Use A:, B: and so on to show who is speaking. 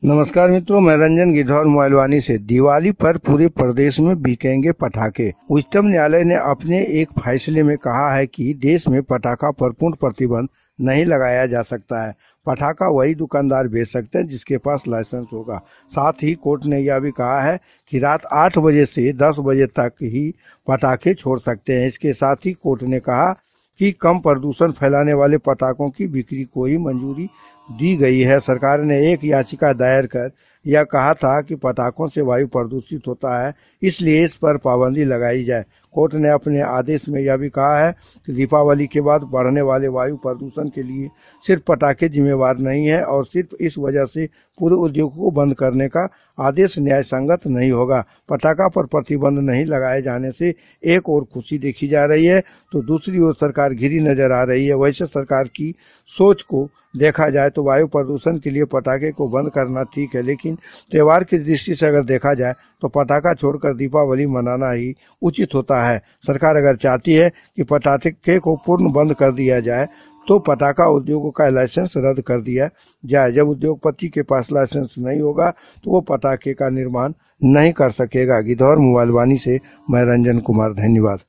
A: नमस्कार मित्रों, मैं रंजन गिद्धौर मोबाइलवानी से। दिवाली पर पूरे प्रदेश में बिकेंगे पटाखे। उच्चतम न्यायालय ने अपने एक फैसले में कहा है कि देश में पटाखा पर पूर्ण प्रतिबंध नहीं लगाया जा सकता है। पटाखा वही दुकानदार बेच सकते हैं जिसके पास लाइसेंस होगा। साथ ही कोर्ट ने यह भी कहा है कि रात 8 बजे से 10 बजे तक ही पटाखे छोड़ सकते हैं। इसके साथ ही कोर्ट ने कहा कि कम प्रदूषण फैलाने वाले पटाखों की बिक्री को ही मंजूरी दी गई है। सरकार ने एक याचिका दायर कर यह कहा था कि पटाखों से वायु प्रदूषित होता है, इसलिए इस पर पाबंदी लगाई जाए। कोर्ट ने अपने आदेश में यह भी कहा है कि दीपावली के बाद बढ़ने वाले वायु प्रदूषण के लिए सिर्फ पटाखे जिम्मेवार नहीं है और सिर्फ इस वजह से पूरे उद्योग को बंद करने का आदेश न्याय संगत नहीं होगा। पटाखा पर प्रतिबंध नहीं लगाए जाने से एक और खुशी देखी जा रही है तो दूसरी ओर सरकार घिरी नजर आ रही है। वैसे सरकार की सोच को देखा जाए तो वायु प्रदूषण के लिए पटाखे को बंद करना ठीक है, लेकिन त्योहार की दृष्टि से अगर देखा जाए तो पटाखा छोड़कर दीपावली मनाना ही उचित होता है। सरकार अगर चाहती है कि पटाखे को पूर्ण बंद कर दिया जाए तो पटाखा उद्योगों का लाइसेंस रद्द कर दिया जाए। जब उद्योगपति के पास लाइसेंस नहीं होगा तो वो पटाखे का निर्माण नहीं कर सकेगा। गिद्धौर मोबाइलवानी से मैं रंजन कुमार, धन्यवाद।